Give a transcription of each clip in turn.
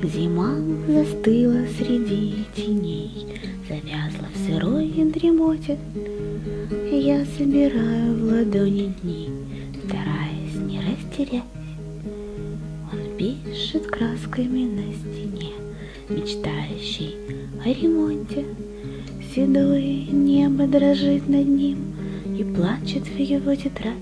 Зима застыла среди теней, завязла в сырой дремоте. Я собираю в ладони дни, стараясь не растерять. Он пишет красками на стене, мечтающий о ремонте. Седое небо дрожит над ним и плачет в его тетрадь.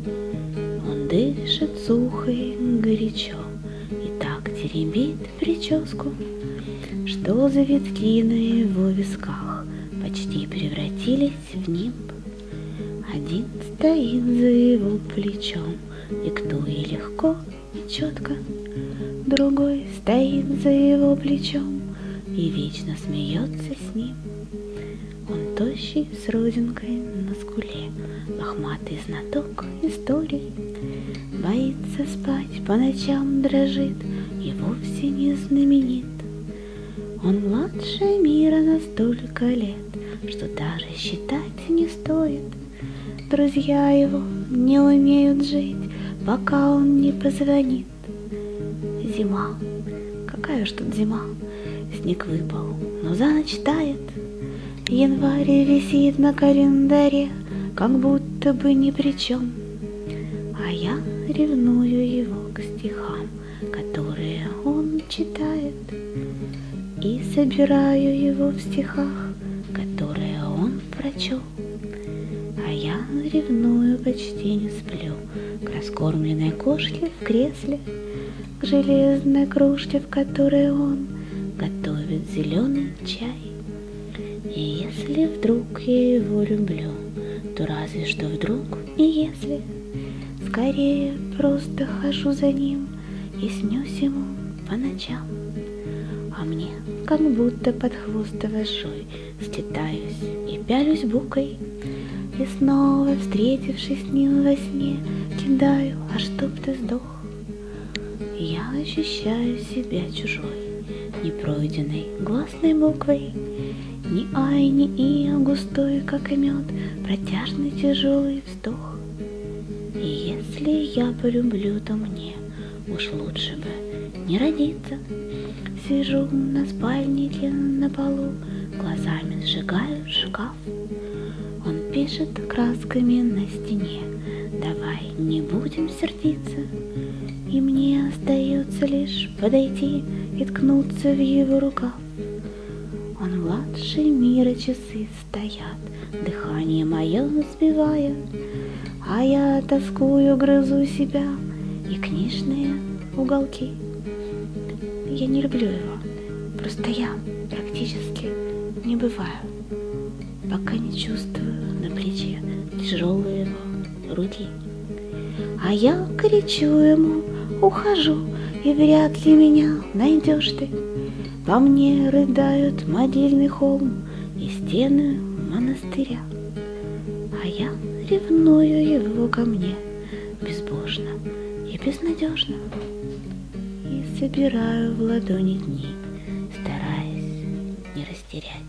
Он дышит сухо и горячо и так теребит прическу, что завитки на его висках почти превратились в нимб. Один стоит за его плечом, диктуя легко и четко. Другой стоит за его плечом и вечно смеется с ним. Он тощий, с родинкой на скуле, лохматый знаток историй. Боится спать, по ночам дрожит и вовсе не знаменит. Он младше мира на столько лет, что даже считать не стоит. Друзья его не умеют жить, пока он не позвонит. Зима, какая ж тут зима, снег выпал, но за ночь тает. Январь висит на календаре, как будто бы ни при чем. А я ревную его к стихам, которые он читает, и собираю его в стихах, которые он прочел. А я ревную, почти не сплю, к раскормленной кошке в кресле, к железной кружке, в которой он готовит зеленый чай. И если вдруг я его люблю, то разве что вдруг и если. Скорее просто хожу за ним и снюсь ему по ночам. А мне как будто под хвост вожжой слетаюсь и пялюсь букой, и снова, встретившись с ним во сне, кидаю, а чтоб ты сдох. Я ощущаю себя чужой, непройденной гласной буквой. Ни ай, ни и, густой, как и мед, протяжный тяжелый вздох. И если я полюблю, то мне уж лучше бы не родиться. Сижу на спальнике на полу, глазами сжигаю шкаф. Он пишет красками на стене, давай не будем сердиться. И мне остается лишь подойти и ткнуться в его рукав. Он младше мира, часы стоят, дыхание мое сбивая, а я тоскую, грызу себя и книжные уголки. Я не люблю его, просто я практически не бываю, пока не чувствую на плече тяжелые его руки. А я кричу ему, ухожу, и вряд ли меня найдешь ты. По мне рыдают могильный холм и стены монастыря. А я ревную его ко мне безбожно и безнадежно, и собираю в ладони дни, стараясь не растерять.